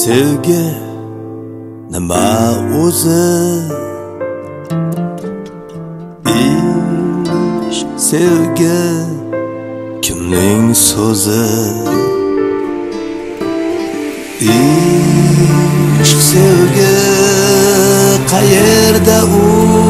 Sevgi nima o'zi? Ishq sevgi kimning so'zi? Ishq sevgi qayerda u?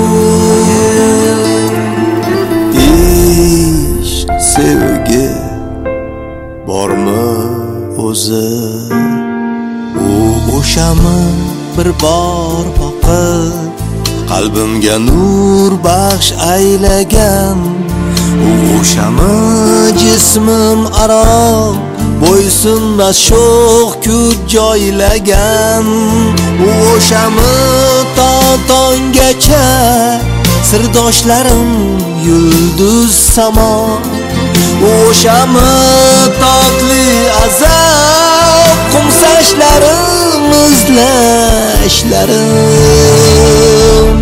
Ishq sevgi bormi o'zi? U o'shami bir bor boqib qalbimga nur baxsh aylagan? U o'shami jismim aro bo'ysunmas sho'x kuch joylagan? U o'shami to tonggacha sirdoshlarim yulduz samo? U o'shami totli azob qumsashlarim izlashlarim?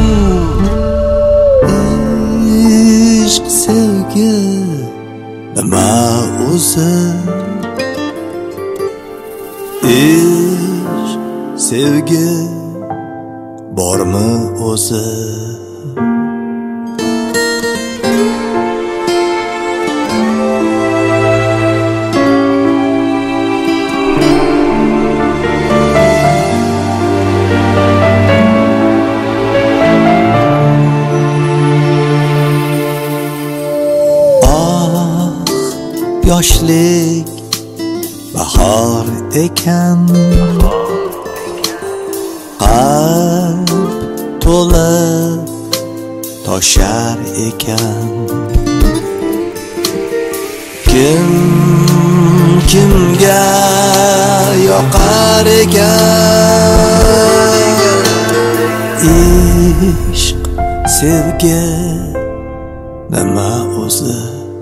Ishq sevgi nima o'zi? Ishq sevgi bormi o'zi? Yoshlik bahor ekan, qalb to'lib toshar ekan. Kim kimga yoqar ekan? Ishq sevgi nima o'zi?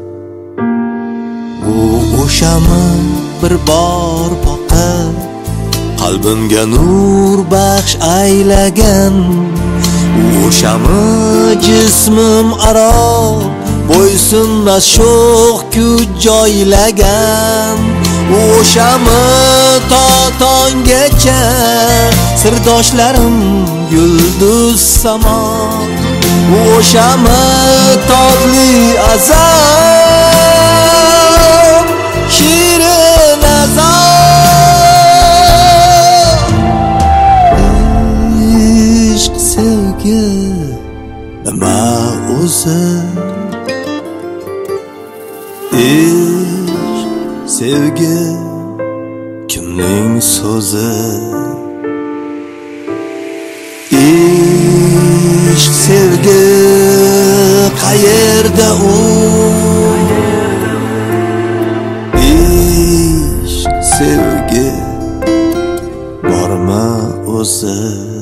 U o'shami bir bor boqib qalbimga nur baxsh aylagan? U o'shami jismim aro bo'ysunmas sho'x kuch joylagan? U o'shami to tonggacha sirdoshlarim yulduz samo? U o'shami totli azob shirin azob? Ishq sevgi nima o'zi? Ishq sevgi kimning so'zi? Ishq sevgi qayerda u? Ishq sevgi bormi o'zi?